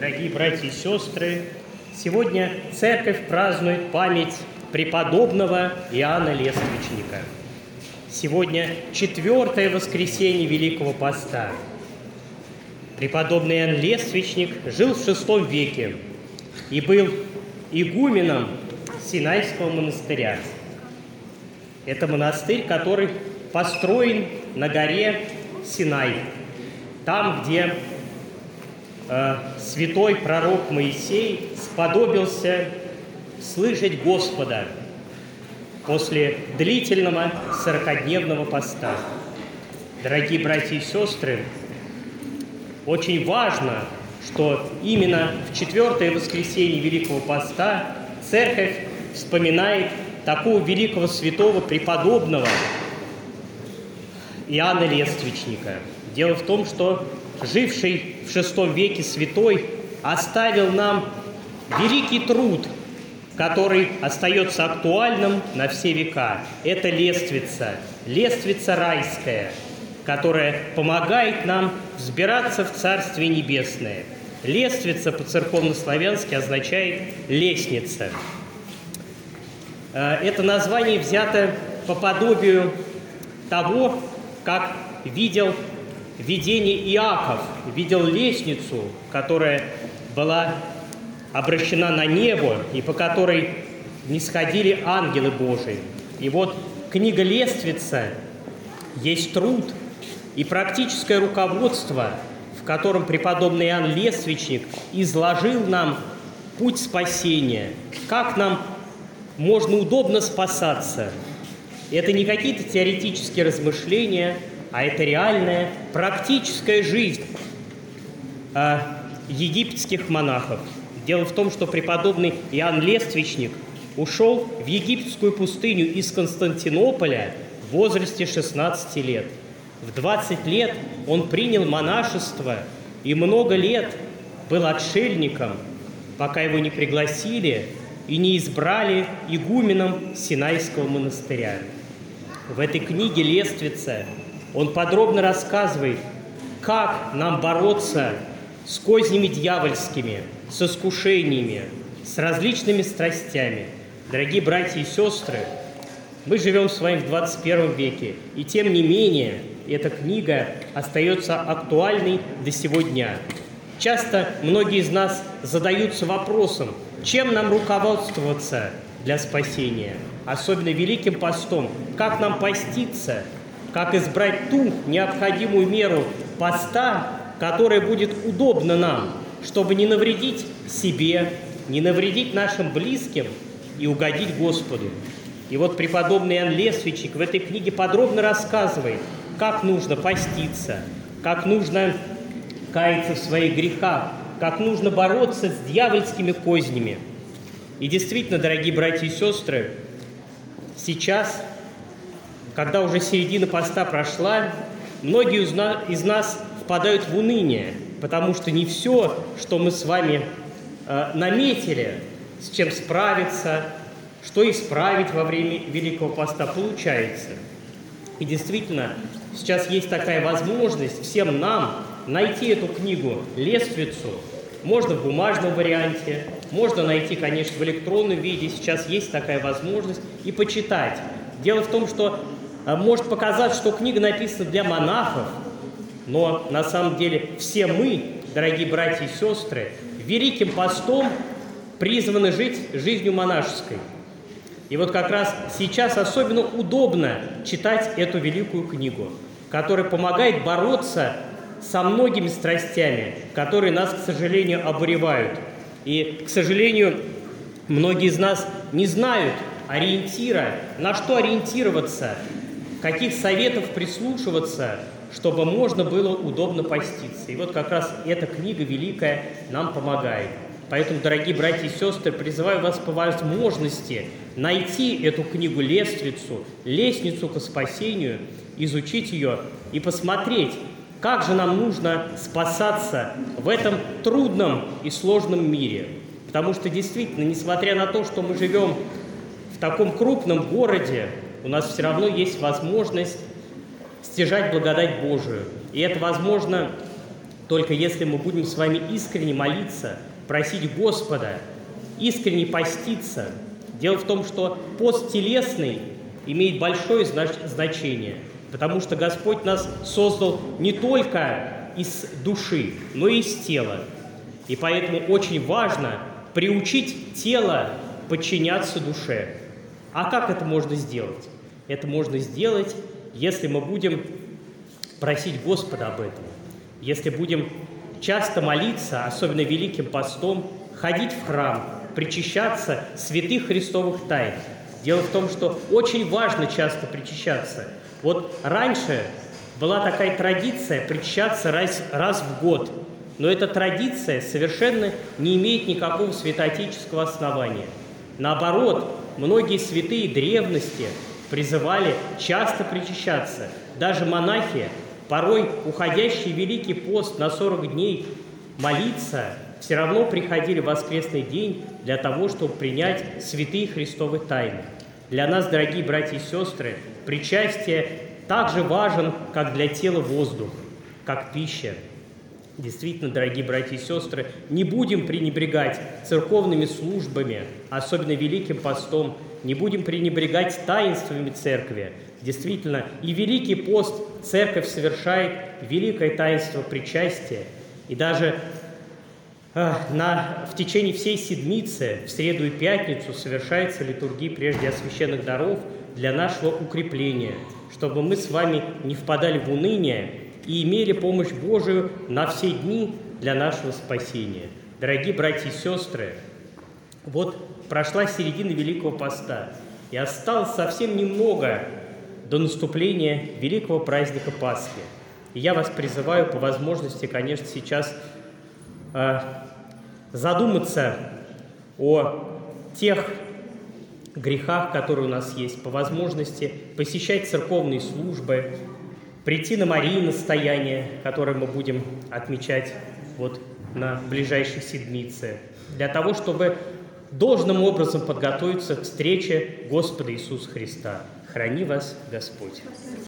Дорогие братья и сестры, сегодня Церковь празднует память преподобного Иоанна Лествичника. Сегодня 4-е воскресенье Великого Поста. Преподобный Иоанн Лествичник жил в VI веке и был игуменом Синайского монастыря. Это монастырь, который построен на горе Синай, там, где святой пророк Моисей сподобился слышать Господа после длительного 40-дневного поста. Дорогие братья и сестры, очень важно, что именно в 4-е воскресенье Великого Поста Церковь вспоминает такого великого святого преподобного Иоанна Лествичника. Дело в том, что живший в VI веке святой оставил нам великий труд, который остается актуальным на все века. Это лествица, лествица райская, которая помогает нам взбираться в Царствие Небесное. Лествица по-церковнославянски означает лестница. Это название взято по подобию того, как видел видение Иаков, видел лестницу, которая была обращена на небо и по которой нисходили ангелы Божии. И вот книга «Лествица» есть труд и практическое руководство, в котором преподобный Иоанн Лествичник изложил нам путь спасения, как нам можно удобно спасаться. Это не какие-то теоретические размышления, а это реальная практическая жизнь египетских монахов. Дело в том, что преподобный Иоанн Лествичник ушел в египетскую пустыню из Константинополя в возрасте 16 лет. В 20 лет он принял монашество и много лет был отшельником, пока его не пригласили и не избрали игуменом Синайского монастыря. В этой книге «Лествица» он подробно рассказывает, как нам бороться с кознями дьявольскими, с искушениями, с различными страстями. Дорогие братья и сестры, мы живем с вами в 21 веке, и тем не менее эта книга остается актуальной до сего дня. Часто многие из нас задаются вопросом, чем нам руководствоваться для спасения, особенно Великим Постом, как нам поститься, как избрать ту необходимую меру поста, которая будет удобна нам, чтобы не навредить себе, не навредить нашим близким и угодить Господу. И вот преподобный Иоанн Лествичник в этой книге подробно рассказывает, как нужно поститься, как нужно каяться в своих грехах, как нужно бороться с дьявольскими кознями. И действительно, дорогие братья и сестры, сейчас, когда уже середина поста прошла, многие из нас впадают в уныние, потому что не все, что мы с вами наметили, с чем справиться, что исправить во время Великого Поста, получается. И действительно, сейчас есть такая возможность всем нам найти эту книгу «Лествицу». Можно в бумажном варианте, можно найти, конечно, в электронном виде. Сейчас есть такая возможность и почитать. Дело в том, что может показаться, что книга написана для монахов, но на самом деле все мы, дорогие братья и сестры, Великим Постом призваны жить жизнью монашеской. И вот как раз сейчас особенно удобно читать эту великую книгу, которая помогает бороться со многими страстями, которые нас, к сожалению, обуревают. И, к сожалению, многие из нас не знают ориентира, на что ориентироваться, каких советов прислушиваться, чтобы можно было удобно поститься. И вот как раз эта книга великая нам помогает. Поэтому, дорогие братья и сестры, призываю вас по возможности найти эту книгу «Лествицу», «Лестницу ко спасению», изучить ее и посмотреть, как же нам нужно спасаться в этом трудном и сложном мире. Потому что действительно, несмотря на то, что мы живем в таком крупном городе, у нас все равно есть возможность стяжать благодать Божию. И это возможно Только если мы будем с вами искренне молиться, просить Господа, искренне поститься. Дело в том, что пост телесный имеет большое значение, потому что Господь нас создал не только из души, но и из тела. И поэтому очень важно приучить тело подчиняться душе. А как это можно сделать? Это можно сделать, если мы будем просить Господа об этом, если будем часто молиться, особенно Великим постом, ходить в храм, причащаться святых христовых тайн. Дело в том, что очень важно часто причащаться. Вот раньше была такая традиция причащаться раз в год, но эта традиция совершенно не имеет никакого святоотеческого основания. Наоборот, многие святые древности призывали часто причащаться. Даже монахи, порой уходящие в Великий пост на 40 дней молиться, все равно приходили в воскресный день для того, чтобы принять святые Христовы тайны. Для нас, дорогие братья и сестры, причастие так же важен, как для тела воздух, как пища. Действительно, дорогие братья и сестры, не будем пренебрегать церковными службами, особенно Великим постом, не будем пренебрегать таинствами церкви. Действительно, и Великий пост церковь совершает великое таинство причастия. И даже в течение всей седмицы, в среду и пятницу, совершается литургия прежде освященных даров для нашего укрепления, чтобы мы с вами не впадали в уныние и имели помощь Божию на все дни для нашего спасения. Дорогие братья и сестры, вот прошла середина Великого поста, и осталось совсем немного до наступления великого праздника Пасхи. И я вас призываю по возможности, конечно, сейчас задуматься о тех грехах, которые у нас есть, по возможности посещать церковные службы, прийти на Марийное стояние, которое мы будем отмечать вот на ближайшей седмице, для того, чтобы должным образом подготовиться к встрече Господа Иисуса Христа. Храни вас Господь!